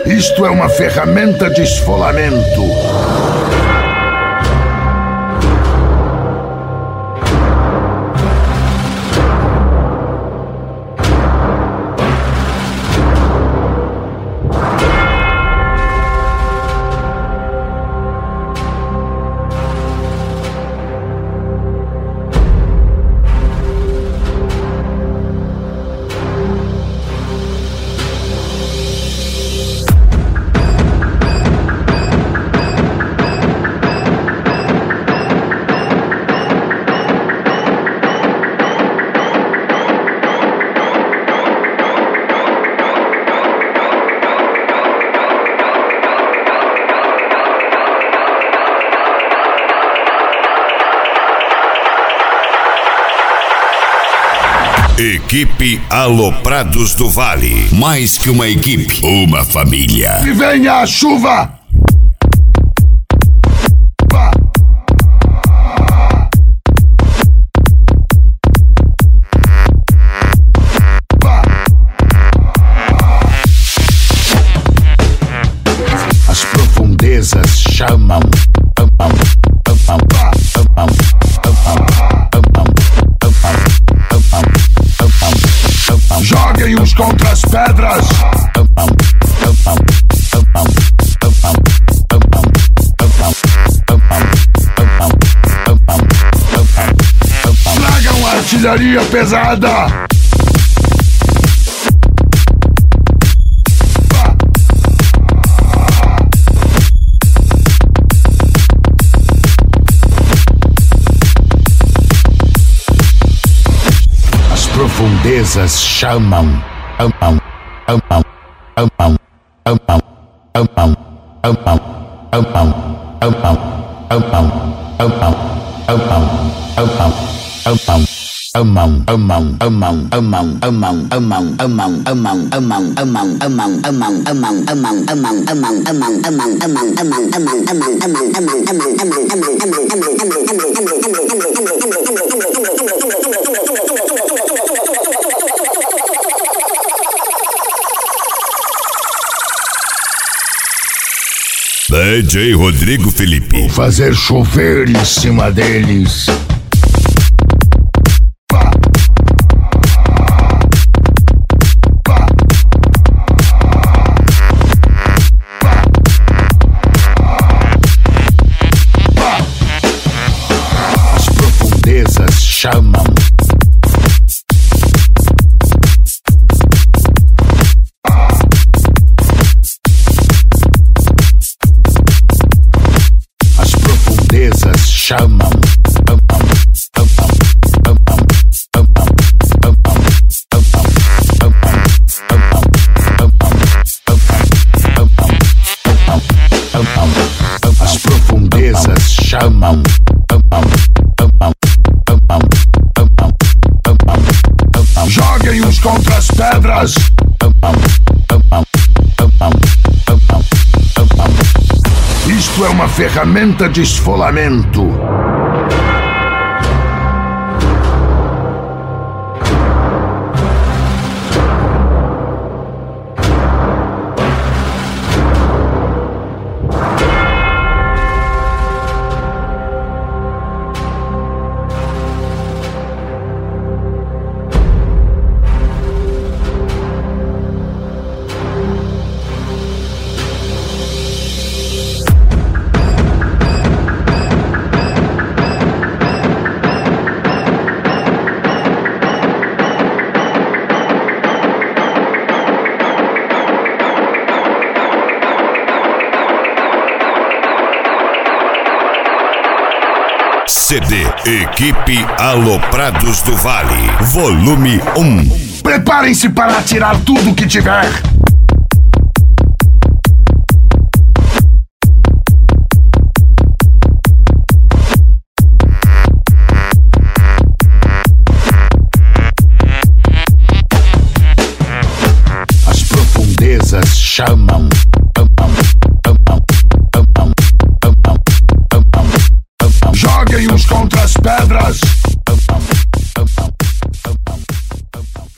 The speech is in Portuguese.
Isto é uma ferramenta de esfolamento. Equipe Aloprados do Vale. Mais que uma equipe, uma família. E venha a chuva! As profundezas chamam. Joguem uns contra as pedras. Tragam artilharia pesada. Profundezas chamam. DJ Rodrigo Felipe. Vou fazer chover em cima deles. As profundezas chamam. Chamam. As profundezas chamam. Joguem uns contra as pedras. Isto é uma ferramenta de esfolamento. CD Equipe Aloprados do Vale, volume 1. Preparem-se para atirar tudo que tiver. As profundezas chamam. Joguem uns contra as pedras.